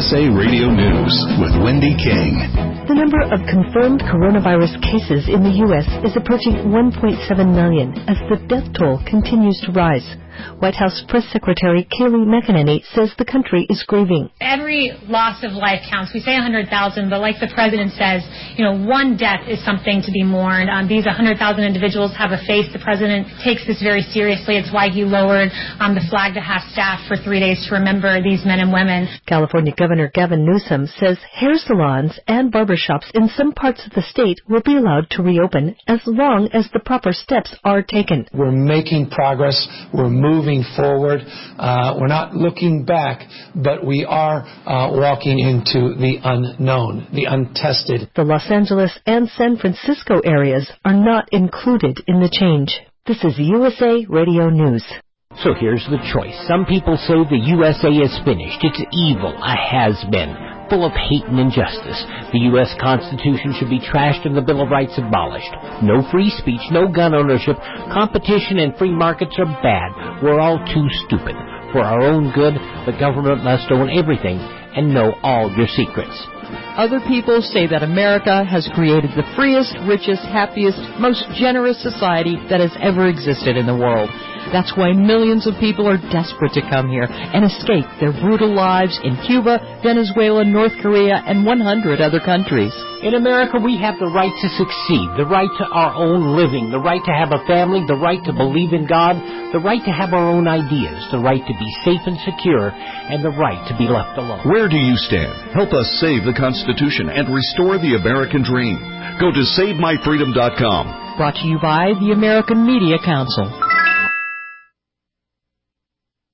USA Radio News with Wendy King. The number of confirmed coronavirus cases in the U.S. is approaching 1.7 million as the death toll continues to rise. White House Press Secretary Kayleigh McEnany says the country is grieving. Every loss of life counts. We say 100,000, but like the president says, one death is something to be mourned. These 100,000 individuals have a face. The president takes this very seriously. It's why he lowered the flag to half-staff for 3 days to remember these men and women. California Governor Gavin Newsom says hair salons and barbershops in some parts of the state will be allowed to reopen as long as the proper steps are taken. We're making progress. We're moving forward. We're not looking back, but we are walking into the unknown, the untested. The Los Angeles and San Francisco areas are not included in the change. This is USA Radio News. So here's the choice. Some people say the USA is finished. It's evil, a has-been, full of hate and injustice. The U.S. Constitution should be trashed and the Bill of Rights abolished. No free speech, no gun ownership. Competition and free markets are bad. We're all too stupid. For our own good, the government must own everything and know all your secrets. Other people say that America has created the freest, richest, happiest, most generous society that has ever existed in the world. That's why millions of people are desperate to come here and escape their brutal lives in Cuba, Venezuela, North Korea, and 100 other countries. In America, we have the right to succeed, the right to our own living, the right to have a family, the right to believe in God, the right to have our own ideas, the right to be safe and secure, and the right to be left alone. Where do you stand? Help us save the Constitution and restore the American dream. Go to SaveMyFreedom.com. Brought to you by the American Media Council.